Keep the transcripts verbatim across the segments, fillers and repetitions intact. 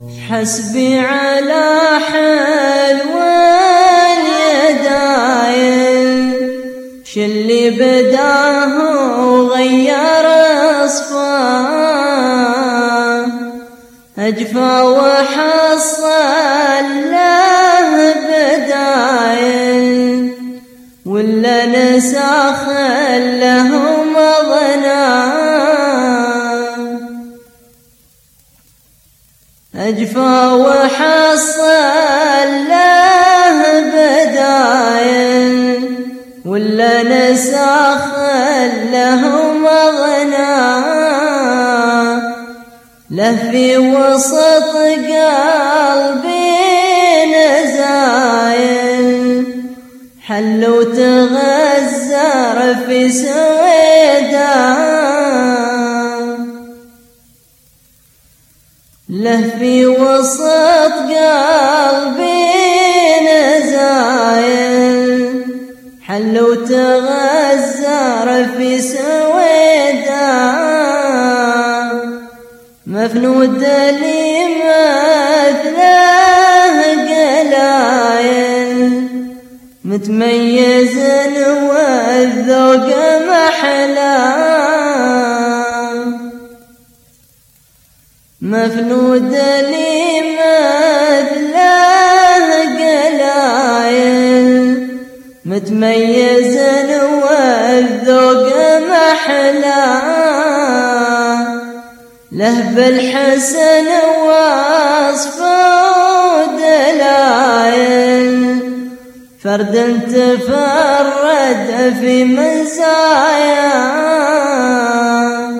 حسبي على حلوان يداين شلي بداه وغير اصفاه اجفى وحصل له بداين ولا نساخ لهم ظناه أجفى وحصل له بداين ولا نساخ لهم ظناه له في وسط قلبي نزاين حل وتغزر في سويداه له في وسط قلبي نزاين حل وتغزر في سويداه مفنود لي مثله قلاين متميز والذوق محلاه مفنود لي مثله قلاين متميز والذوق محلاه له بالحسن وصف ودلاين فرد تفرد في مزاياه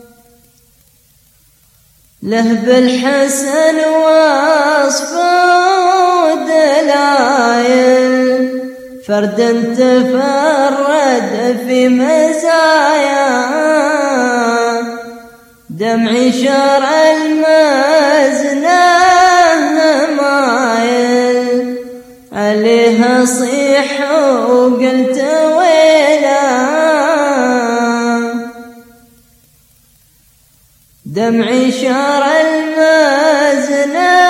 له بالحسن وصف ودلاين فرد تفرد في مزاياه دمعي شر المزنه مايل عليها صيح وقلت ويلا دمعي شر المزنه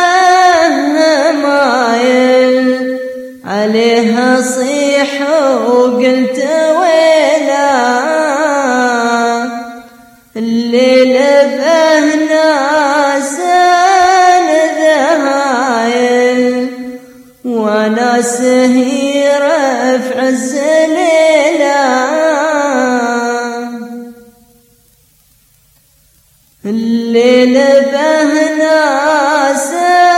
مايل عليها صيح وقلت ويلا الليل به ناس ذهايل وناس هي رفع الزليلة الليل به ناس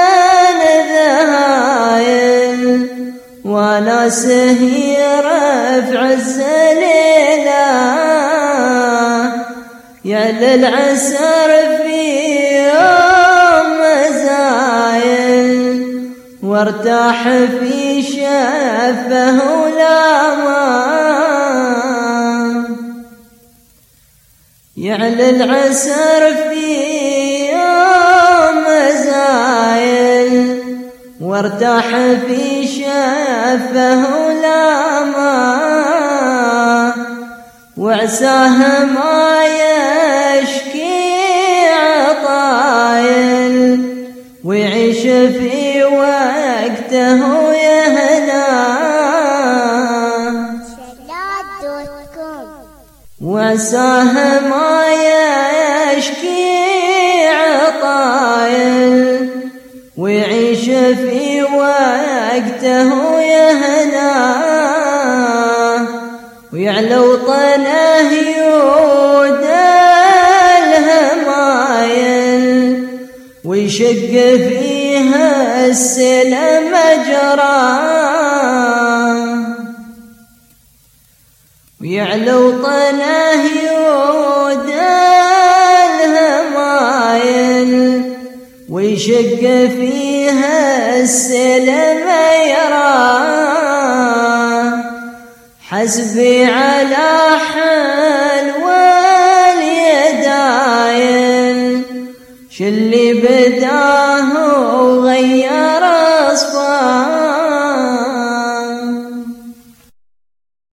ذهايل وناس هي رفع الزليلة يعلى العسر في يوم مزايل وارتاح في شفه ولاما يعلى العسر في يوم مزايل وارتاح في شفه ولاما وعساه ما يشكي عطايل ويعيش في وقته يهنا وعساه ما يشكي عطايل ويعيش في وقته يهنا ويعلو طنه يود الهمايل ويشق فيها السلم مجراه ويعلو طنه يود الهمايل ويشق فيها السلم يراه حسبي على